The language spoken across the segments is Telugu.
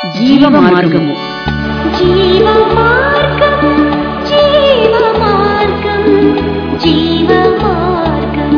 జీవ మార్గము. జీవ మార్గం, జీవ మార్గం, జీవ మార్గం.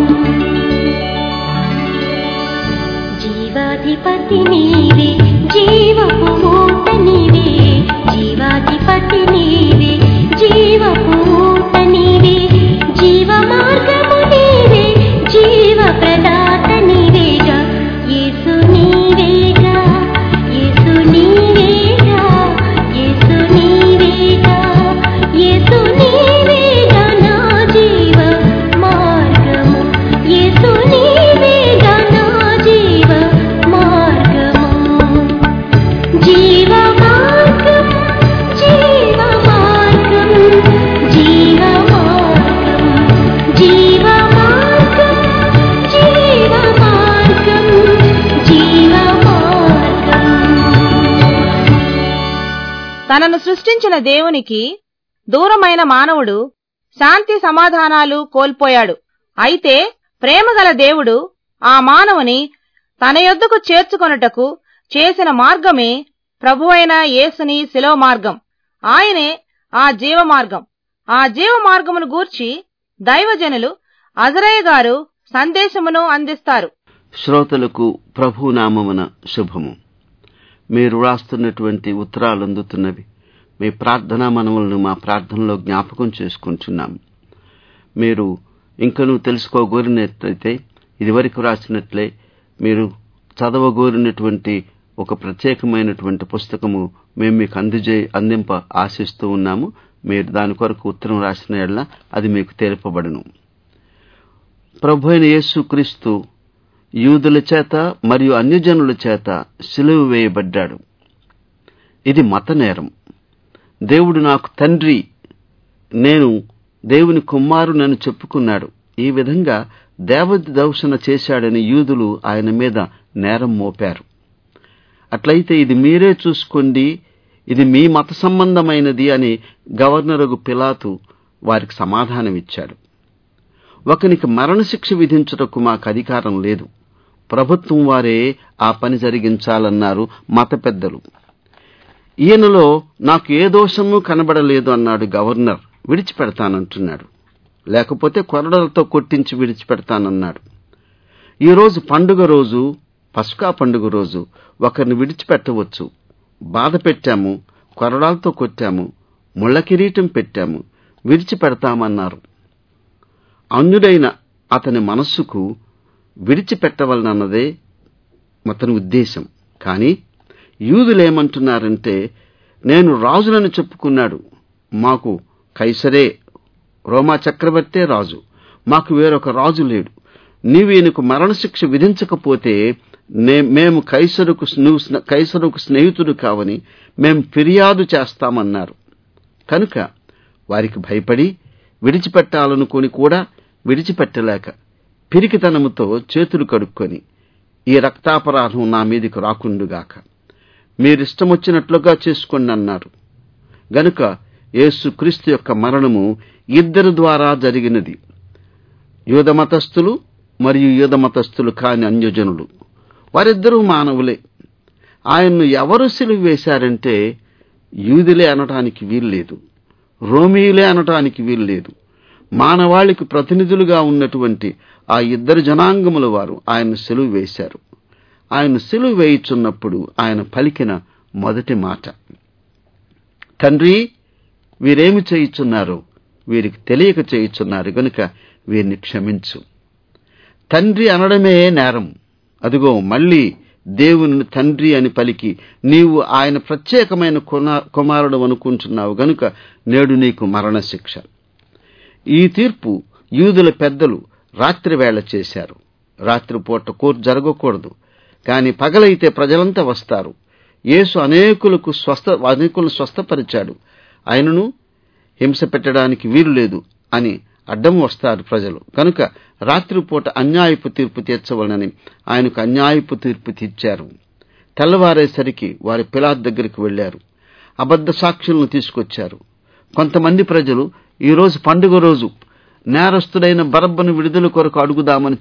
జీవాధిపతి నీవే, జీవపు మూట నీవే, జీవాధిపతి నీవే, జీవపు మూట నీవే, జీవ మార్గము నీవే, జీవ ప్రదాత నీవేగా, యేసు నీవేగా, యేసు నీవేగా, యేసు నీవేగా, యేసు నీవేగా నా జీవ మార్గము, యేసు నీవేగా నా జీవ మార్గము. జీవ మార్గం, జీవ మార్గం, జీవ మార్గం, జీవ మార్గం, జీవ మార్గం, జీవ మార్గం. తనను సృష్టించిన దేవునికి దూరమైన మానవుడు శాంతి సమాధానాలు కోల్పోయాడు. అయితే ప్రేమగల దేవుడు ఆ మానవుని తన యొద్దకు చేర్చుకొనుటకు చేసిన మార్గమే ప్రభువైన యేసుని శిలువ మార్గం. ఆయనే ఆ జీవ మార్గం. ఆ జీవ మార్గమును గూర్చి దైవజనులు అజరయ్య గారు సందేశమును అందిస్తారు. శ్రోతలకు ప్రభు నామమున శుభము. మీరు రాస్తున్నటువంటి ఉత్తరాలు అందుతున్నవి. మీ ప్రార్థనా మనవులను మా ప్రార్థనలో జ్ఞాపకం చేసుకుంటున్నాము. మీరు ఇంకనూ తెలుసుకోగోరినట్లయితే ఇదివరకు రాసినట్లే మీరు చదవగోరినటువంటి ఒక ప్రత్యేకమైనటువంటి పుస్తకము మేము మీకు అందింప ఆశిస్తూ ఉన్నాము. మీరు దాని కొరకు ఉత్తరం రాసిన యెడల అది మీకు తెలుపబడును. ప్రభు అయిన యేసుక్రీస్తు యూదుల చేత మరియు అన్యజనుల చేత సిలువ వేయబడ్డాడు. ఇది మత నేరం. దేవుడు నాకు తండ్రి, నేను దేవుని కుమారునని చెప్పుకున్నాడు. ఈ విధంగా దేవదూషణ చేశాడని యూదులు ఆయన మీద నేరం మోపారు. అట్లయితే ఇది మీరే చూసుకోండి, ఇది మీ మత సంబంధమైనది అని గవర్నరు పిలాతు వారికి సమాధానమిచ్చాడు. ఒకనికి మరణశిక్ష విధించుటకు మాకు అధికారం లేదు, ప్రభుత్వం వారే ఆ పని జరిగించాలన్నారు మత పెద్దలు. ఈయనలో నాకు ఏ దోషము కనబడలేదు అన్నాడు గవర్నర్. విడిచిపెడతానంటున్నాడు. లేకపోతే కొరడలతో కొట్టించి విడిచిపెడతానన్నాడు. ఈరోజు పండుగ రోజు, పస్కా పండుగ రోజు ఒకరిని విడిచిపెట్టవచ్చు. బాధ పెట్టాము, కొరడాలతో కొట్టాము, ముళ్ళ కిరీటం పెట్టాము, విడిచిపెడతామన్నారు. అన్యుడైన అతని మనస్సుకు విడిచిపెట్టవలనన్నదే అతని ఉద్దేశం. కానీ యూదులేమంటున్నారంటే, నేను రాజునని చెప్పుకున్నాడు, మాకు కైసరే, రోమా చక్రవర్తే రాజు, మాకు వేరొక రాజు లేడు. నీవు ఈయనకు మరణశిక్ష విధించకపోతే మేము కైసరుకు స్నేహితుడు కావని మేము ఫిర్యాదు చేస్తామన్నారు. కనుక వారికి భయపడి విడిచిపెట్టాలనుకుని కూడా విడిచిపెట్టలేక పిరికితనముతో చేతులు కడుక్కొని, ఈ రక్తాపరాధం నా మీదికి రాకుండుగాక, మీరిష్టమొచ్చినట్లుగా చేసుకోండి అన్నారు. గనుక యేసుక్రీస్తు యొక్క మరణము ఇద్దరి ద్వారా జరిగినది. యూదమతస్థులు మరియు యూదమతస్థులు కాని అన్యజనులు, వారిద్దరూ మానవులే. ఆయన్ను ఎవరు సిలువ వేశారంటే యూదులే అనటానికి వీల్లేదు, రోమీయులే అనటానికి వీల్లేదు. మానవాళికి ప్రతినిధులుగా ఉన్నటువంటి ఆ ఇద్దరు జనాంగముల వారు ఆయన సిలువ వేశారు. ఆయన సిలువ వేయుచున్నప్పుడు ఆయన పలికిన మొదటి మాట, తండ్రి, వీరేమి చేయుచున్నారో వీరికి తెలియక చేయుచున్నారు గనుక వీరిని క్షమించు. తండ్రి అనడమే నేరం. అదిగో మళ్లీ దేవుని తండ్రి అని పలికి నీవు ఆయన ప్రత్యేకమైన కుమారుడు అనుకుంటున్నావు గనుక నేడు నీకు మరణశిక్ష. ఈ తీర్పు యూదుల పెద్దలు రాత్రి వేళ చేశారు. రాత్రిపూట కోర్టు జరగకూడదు, కాని పగలైతే ప్రజలంతా వస్తారు. యేసు అనేకులను స్వస్థపరిచాడు. ఆయనను హింస పెట్టడానికి వీలు లేదు అని అడ్డం వస్తారు ప్రజలు. కనుక రాత్రిపూట అన్యాయపు తీర్పు తీర్చవలనని ఆయనకు అన్యాయపు తీర్పు తీర్చారు. తెల్లవారేసరికి వారి పిలాతు దగ్గరికి వెళ్లారు. అబద్ధ సాక్షులను తీసుకొచ్చారు. కొంతమంది ప్రజలు ఈరోజు పండుగ రోజు నేరస్తుడైన బరబ్బను విడుదల కొరకు అడుగుదామని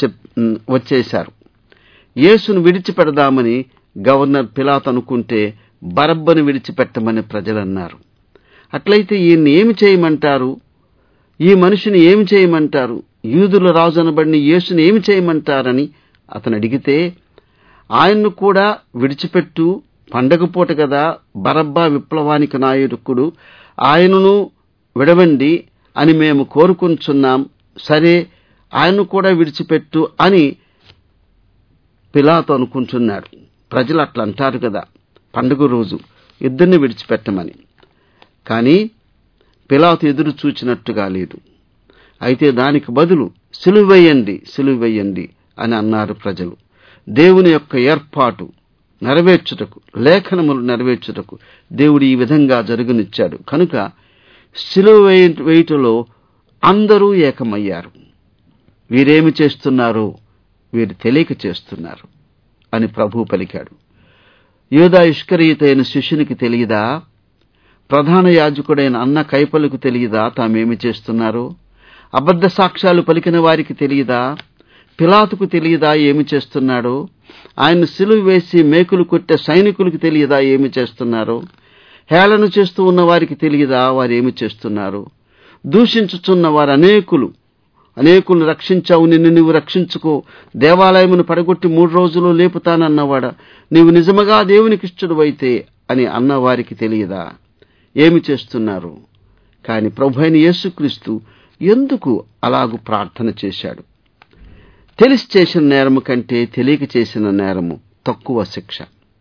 వచ్చేశారు. యేసును విడిచిపెడదామని గవర్నర్ పిలాతు అనుకుంటే బరబ్బను విడిచిపెట్టమని ప్రజలన్నారు. అట్లయితే ఈయన్ని ఏమి చేయమంటారు? ఈ మనిషిని ఏమి చేయమంటారు? యూదుల రాజు అనబడిన యేసుని ఏమి చేయమంటారని అతను అడిగితే, ఆయన్ను కూడా విడిచిపెట్టు, పండగ పూట కదా, బరబ్బా విప్లవానికి నాయకుడు, ఆయనను విడవండి అని మేము కోరుకుంటున్నాం, సరే ఆయన్ను కూడా విడిచిపెట్టు అని పిలాతు అనుకుంటున్నాడు. ప్రజలు అట్లా అంటారు కదా, పండుగ రోజు ఇద్దరిని విడిచిపెట్టమని. కానీ పిలాతు ఎదురు చూచినట్టుగా లేదు. అయితే దానికి బదులు సిలువెయ్యండి, సిలువెయ్యండి అని అన్నారు ప్రజలు. దేవుని యొక్క ఏర్పాటు నెరవేర్చుటకు, లేఖనములు నెరవేర్చుటకు దేవుడు ఈ విధంగా జరుగునిచ్చాడు. కనుక సిలువ వేయుటలో అందరూ ఏకమయ్యారు. వీరేమి చేస్తున్నారో వీరు తెలియక చేస్తున్నారు అని ప్రభువు పలికాడు. యూదా ఇష్కరియోతైన శిష్యునికి తెలియదా? ప్రధాన యాజకుడైన అన్న కైపలకు తెలియదా తామేమి చేస్తున్నారో? అబద్ధ సాక్ష్యాలు పలికిన వారికి తెలియదా? పిలాతుకు తెలియదా ఏమి చేస్తున్నాడో? ఆయన సిలువ వేసి మేకులు కొట్టే సైనికులకు తెలియదా ఏమి చేస్తున్నారో? హేళన చేస్తూ ఉన్న వారికి తెలియదా వారేమి చేస్తున్నారో? దూషించుచున్న వారు అనేకులు రక్షించావు, నిన్ను నువ్వు రక్షించుకో, దేవాలయమును పడగొట్టి 3 రోజులు లేపుతానన్నవాడా, నీవు నిజముగా దేవునికి ఇష్టడువైతే అని అన్నవారికి తెలియదా ఏమి చేస్తున్నారు? కాని ప్రభువైన యేసుక్రీస్తు ఎందుకు అలాగూ ప్రార్థన చేశాడు? తెలిసి చేసిన నేరము కంటే తెలియక చేసిన నేరము తక్కువ శిక్ష.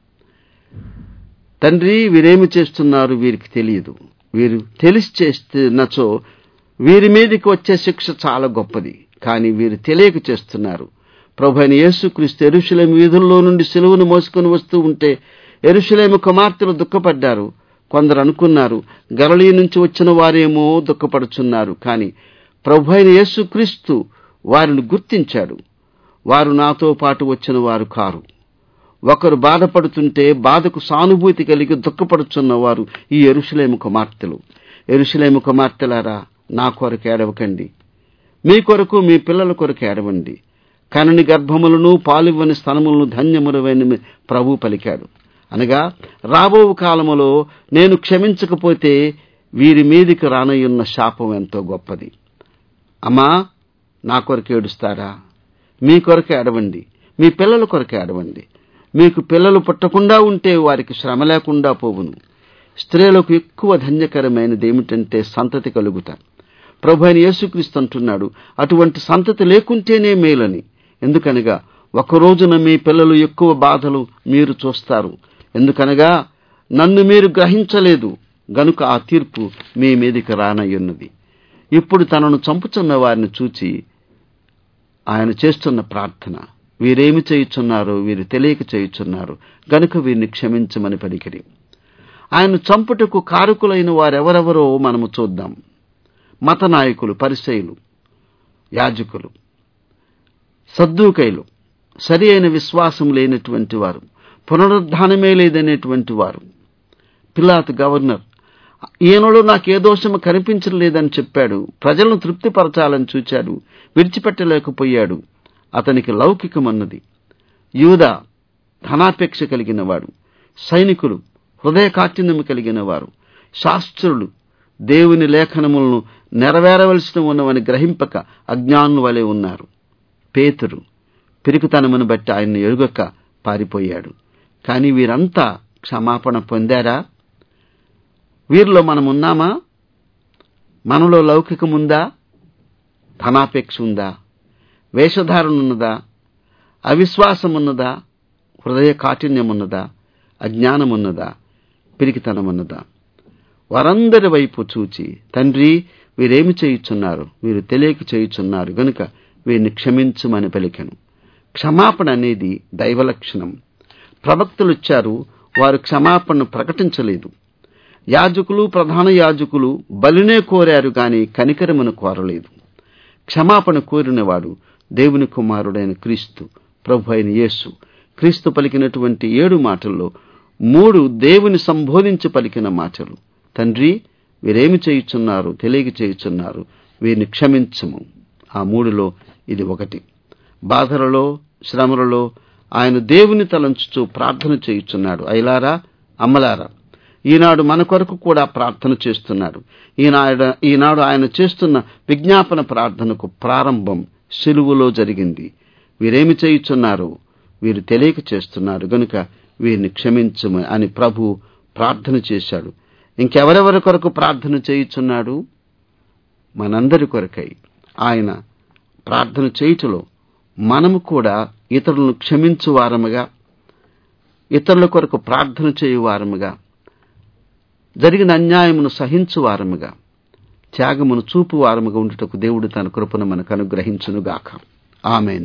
తండ్రి, వీరేమి చేస్తున్నారు వీరికి తెలియదు. వీరు తెలిసి చేస్తున్నచో వీరి మీదకి వచ్చే శిక్ష చాలా గొప్పది. కానీ వీరు తెలియక చేస్తున్నారు. ప్రభువైన యేసుక్రీస్తు యెరూషలేము వీధుల్లో నుండి సిలువను మోసుకొని వస్తూ ఉంటే యెరూషలేము కుమార్తెలు దుఃఖపడ్డారు. కొందరు అనుకున్నారు గలిలయ నుంచి వచ్చిన వారేమో దుఃఖపడుచున్నారు. కానీ ప్రభువైన యేసుక్రీస్తు వారిని గుర్తించాడు. వారు నాతో పాటు వచ్చిన వారు కారు. ఒకరు బాధపడుతుంటే బాధకు సానుభూతి కలిగి దుఃఖపడుచున్నవారు ఈ యెరూషలేము కుమార్తెలు. యెరూషలేము కుమార్తెలారా, నా కొరకు ఏడవకండి, మీ కొరకు మీ పిల్లల కొరకు ఏడవండి. కనని గర్భములను పాలివ్వని స్థలములను ధన్యములవని ప్రభు పలికాడు. అనగా రాబో కాలములో నేను క్షమించకపోతే వీరి మీదికి రానయ్యున్న శాపం ఎంతో గొప్పది. అమ్మా, నా కొరకు ఏడుస్తారా? మీ కొరకు ఏడవండి, మీ పిల్లల కొరకు ఏడవండి. మీకు పిల్లలు పుట్టకుండా ఉంటే వారికి శ్రమ లేకుండా పోవును. స్త్రీలకు ఎక్కువ ధన్యకరమైనది ఏమిటంటే సంతతి కలుగుట. ప్రభువైన యేసుక్రీస్తు అంటున్నాడు, అటువంటి సంతతి లేకుంటేనే మేలని. ఎందుకనగా ఒక రోజున మీ పిల్లలు ఎక్కువ బాధలు మీరు చూస్తారు. ఎందుకనగా నన్ను మీరు గ్రహించలేదు గనుక ఆ తీర్పు మీ మీదికి రానయ్యున్నది. ఇప్పుడు తనను చంపుచున్న వారిని చూచి ఆయన చేస్తున్న ప్రార్థన, వీరేమి చేయుచున్నారో వీరు తెలియక చేయుచున్నారు గనుక వీరిని క్షమించమని పలికిరి. ఆయన చంపుటకు కారకులైన వారెవరెవరో మనము చూద్దాం. మత నాయకులు, పరిసయ్యులు, యాజకులు, సద్దూకైలు, సరి అయిన విశ్వాసం లేనటువంటి వారు, పునరుద్ధానమే లేదనేటువంటి వారు. పిలాతు గవర్నర్, ఈయనలో నాకే దోషము కనిపించలేదని చెప్పాడు. ప్రజలను తృప్తిపరచాలని చూచాడు, విడిచిపెట్టలేకపోయాడు. అతనికి లౌకికమన్నది. యూదా ధనాపేక్ష కలిగినవాడు, సైనికులు హృదయ కాఠిన్యము కలిగిన వారు, శాస్త్రులు దేవుని లేఖనములను నెరవేరవలసిన ఉన్నవని గ్రహింపక అజ్ఞానుల వలె ఉన్నారు. పేతురు పిరికితనమును బట్టి ఆయన్ని ఎరుగక పారిపోయాడు. కానీ వీరంతా క్షమాపణ పొందారా? వీరిలో మనమున్నామా? మనలో లౌకికముందా? ధనాపేక్ష ఉందా? వేషధారణ ఉన్నదా? అవిశ్వాసమున్నదా? హృదయ కాఠిన్యమున్నదా? అజ్ఞానమున్నదా? పిరికితనమున్నదా? వారందరి వైపు చూచి, తండ్రి, వీరేమి చేయుచున్నారు? వీరు తెలియక చేయుచున్నారు గనుక వీరిని క్షమించుమని పలికెను. క్షమాపణ అనేది దైవలక్షణం. ప్రవక్తలుచ్చారు, వారు క్షమాపణను ప్రకటించలేదు. యాజకులు, ప్రధాన యాజకులు బలినే కోరారు గాని కనికరమును కోరలేదు. క్షమాపణ కోరినవాడు దేవుని కుమారుడైన క్రీస్తు, ప్రభు అయిన యేసు. క్రీస్తు పలికినటువంటి 7 మాటల్లో 3 దేవుని సంబోధించి పలికిన మాటలు. తండ్రి, వీరేమి చేయుచున్నారు? తెలియక చేయుచున్నారు, వీరిని క్షమించము. ఆ 3లో ఇది ఒకటి. బాధలలో, శ్రమలలో ఆయన దేవుని తలంచుచూ ప్రార్థన చేయుచున్నాడు. అయలారా, అమ్మలారా, ఈనాడు మన కొరకు కూడా ప్రార్థన చేస్తున్నాడు. ఈనాడు ఆయన చేస్తున్న విజ్ఞాపన ప్రార్థనకు ప్రారంభం సిలువలో జరిగింది. వీరేమి చేయుచున్నారు? వీరు తెలియక చేస్తున్నారు గనుక వీరిని క్షమించుము అని ప్రభు ప్రార్థన చేశాడు. ఇంకెవరెవరి కొరకు ప్రార్థన చేయుచున్నాడు? మనందరి కొరకై ఆయన ప్రార్థన చేయుటలో మనము కూడా ఇతరులను క్షమించువారముగా, ఇతరుల కొరకు ప్రార్థన చేయువారముగా, జరిగిన అన్యాయమును సహించువారముగా, త్యాగమును చూపువారముగా ఉండుటకు దేవుడు తన కృపను మనకు అనుగ్రహించునుగాక. ఆమేన్.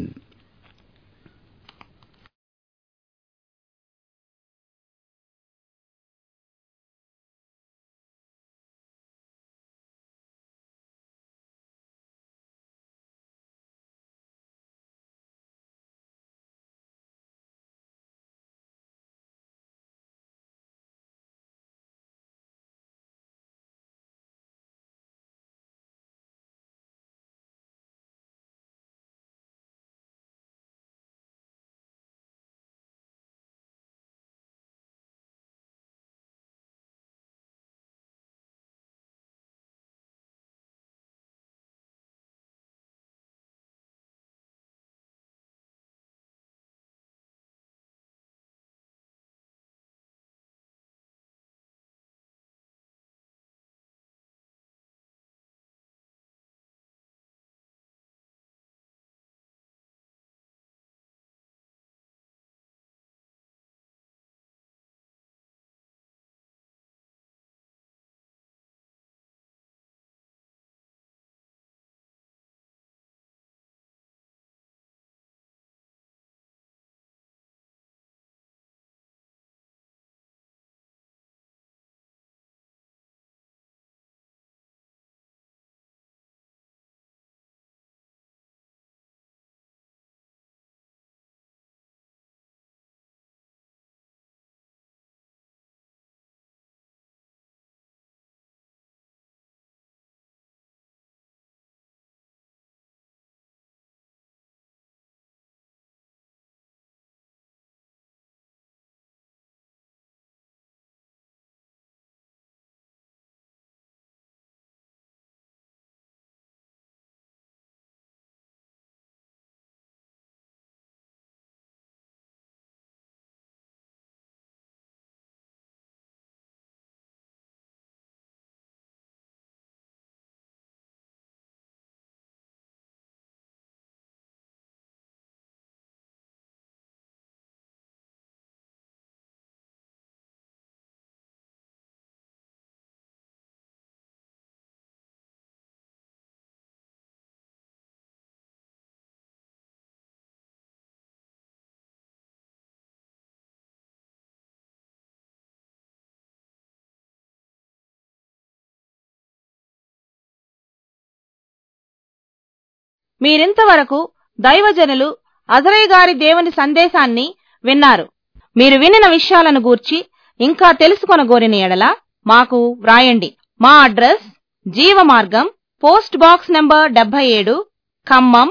మీరింతవరకు దైవజనులు అజరయ్య గారి దేవుని సందేశాన్ని విన్నారు. మీరు వినిన విషయాలను గూర్చి ఇంకా తెలుసుకొనగోరిన యెడల మాకు వ్రాయండి. మా address Jeevamargam, post box number 77, Khammam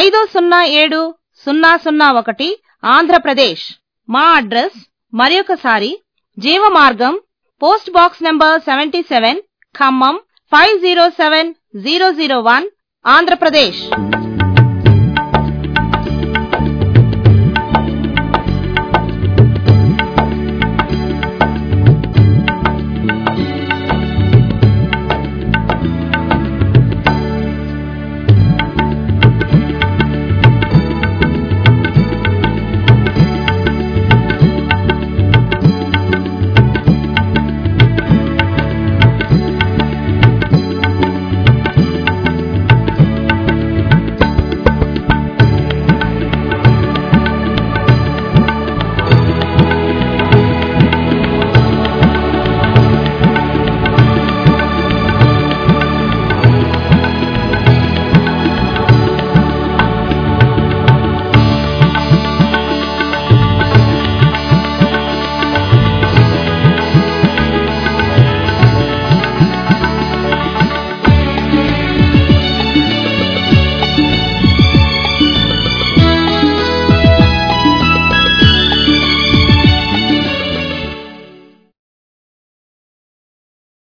507001, Andhra Pradesh. మా అడ్రస్ మరొకసారి Jeevamargam, post box number 77, Khammam 507001, Andhra Pradesh.